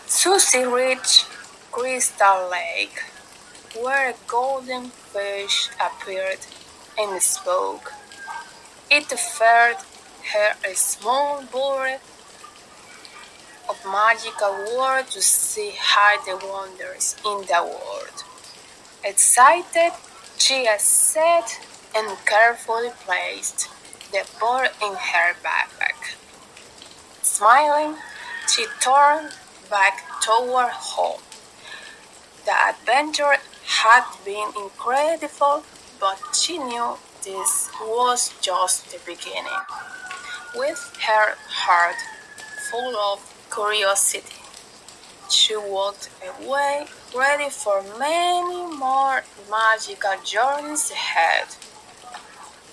Susie reached Crystal Lake, where a golden fish appeared and spoke. It offered her a small bowl of magical words to see hidden wonders in the world. Excited, she sat and carefully placed the bowl in her backpack. Smiling, she turned back toward home. The adventure had been incredible, but she knew this was just the beginning. With her heart full of curiosity, she walked away, ready for many more magical journeys ahead.